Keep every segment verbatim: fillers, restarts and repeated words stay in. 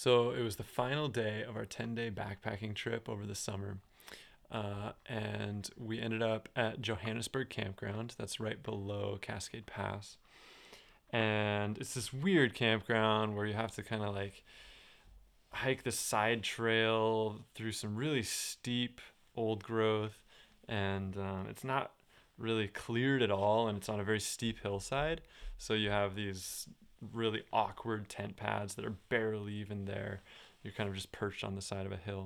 So it was the final day of our ten day backpacking trip over the summer. Uh, and we ended up at Johannesburg Campground. That's right below Cascade Pass. And it's this weird campground where you have to kind of like hike the side trail through some really steep old growth. And um, it's not really cleared at all. And it's on a very steep hillside. So you have these really awkward tent pads that are barely even there. You're kind of just perched on the side of a hill.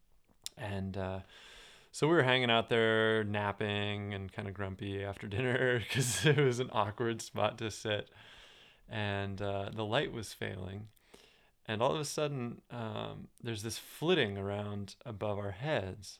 And uh, so we were hanging out there, napping and kind of grumpy after dinner because it was an awkward spot to sit. And uh, the light was failing. And all of a sudden, um, there's this flitting around above our heads.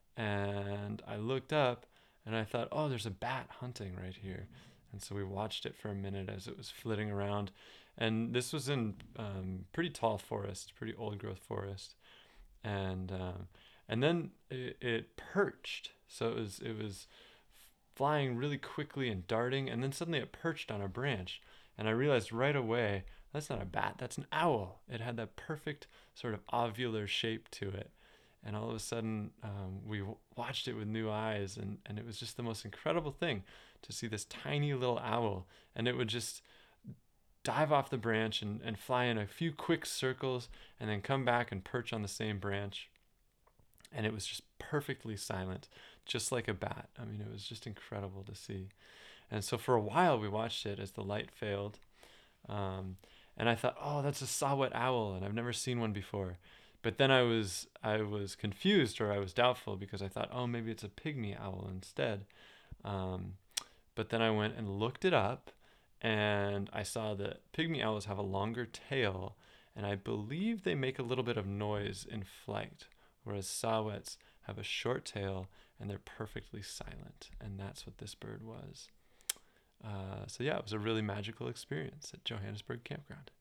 And I looked up and I thought, oh, there's a bat hunting right here. And so we watched it for a minute as it was flitting around. And this was in um, pretty tall forest, pretty old growth forest. And um, and then it, it perched. So it was it was flying really quickly and darting, and then suddenly it perched on a branch. And I realized right away that's not a bat, that's an owl. It had that perfect sort of ovular shape to it. And all of a sudden, um, we w- watched it with new eyes, and, and it was just the most incredible thing to see this tiny little owl. And it would just dive off the branch and, and fly in a few quick circles and then come back and perch on the same branch. And it was just perfectly silent, just like a bat. I mean, it was just incredible to see. And so for a while, we watched it as the light failed. Um, and I thought, oh, that's a saw-whet owl, and I've never seen one before. But then I was I was confused, or I was doubtful, because I thought, oh, maybe it's a pygmy owl instead. Um, but then I went and looked it up, and I saw that pygmy owls have a longer tail, and I believe they make a little bit of noise in flight, whereas saw-whets have a short tail and they're perfectly silent, and that's what this bird was. Uh, so yeah, it was a really magical experience at Johannesburg Campground.